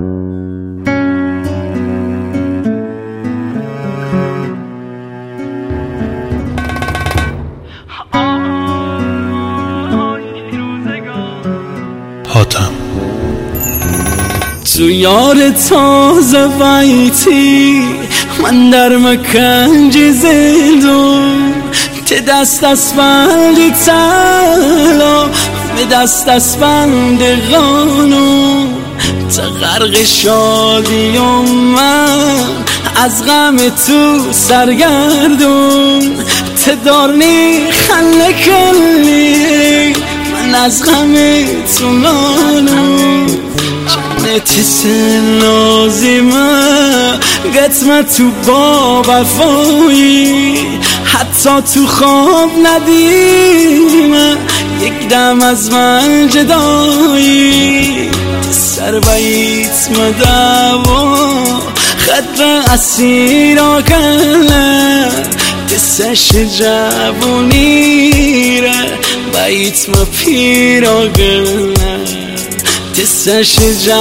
حاتم تو یار تازه ویتی من در مکنج زندون ته دست از بند تلا به دست از بند قانون تا غرق شادی و من از غم تو سرگردون ته دارنی خله کلی من از غم تو نانون جنت لازمه قسمت تو با وفایی حتی تو خواب ندیمه یک دم از من جدایی سر بیت مدوا خطر اسیرا کنه دستش جوونی ره بیت ما پیرا کنه دستش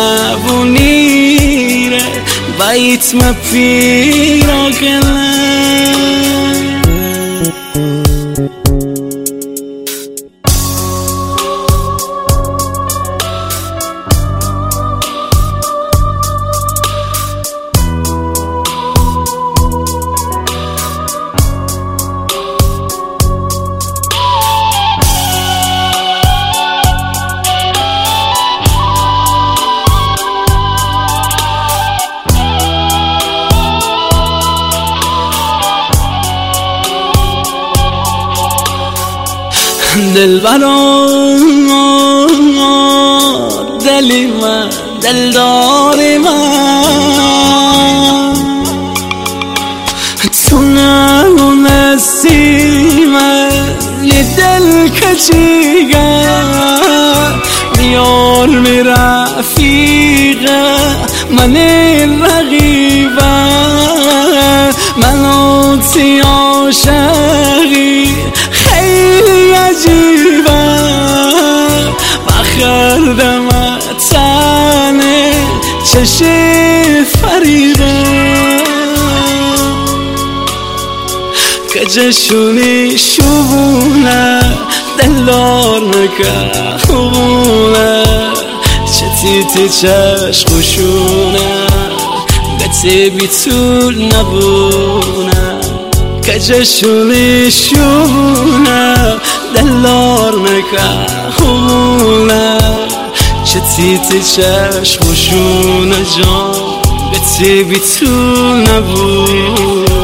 جوونی ره بیت ما پیرا کنه دلبران دلی من دلدار من تو نمونستی من یه دل کچیگر بیار می رفیقه من رقیبه منو تی عاشقی خیلی عجیبه بخردم تنه چشی فریبه کجشونی شبونه دلار نکه خوبونه چتیتی چشق خوشونه گتی بی طول نبونه کجشونی شونه دلار نکه خوبونه چتیتی چشق خوشونه جان گتی بی طول نبونه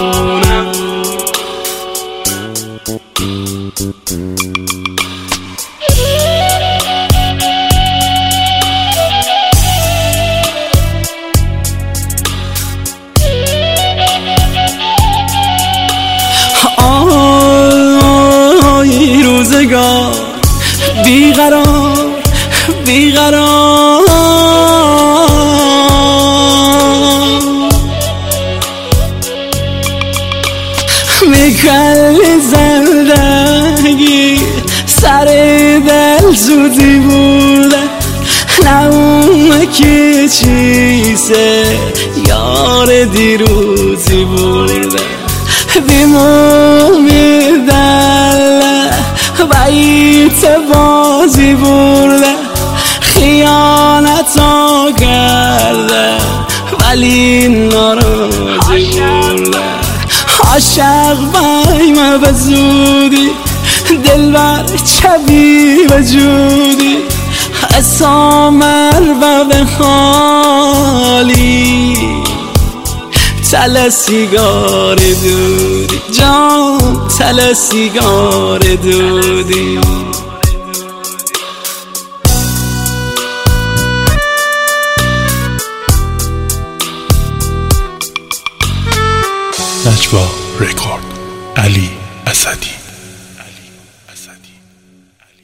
آی روزگار بیقرار بیقرار میکل زندگی سر دل زودی بوده نمونه که چیزه یار دیروزی بوده بیمومی دل بیت بازی برده خیانتا کرده ولی ناراضی برده عاشق بایم به زودی دلبر چبی وجودی اسامر و به حالی تل سیگار دودی جان تل سیگار دودی نجوا رکورد علی اسدی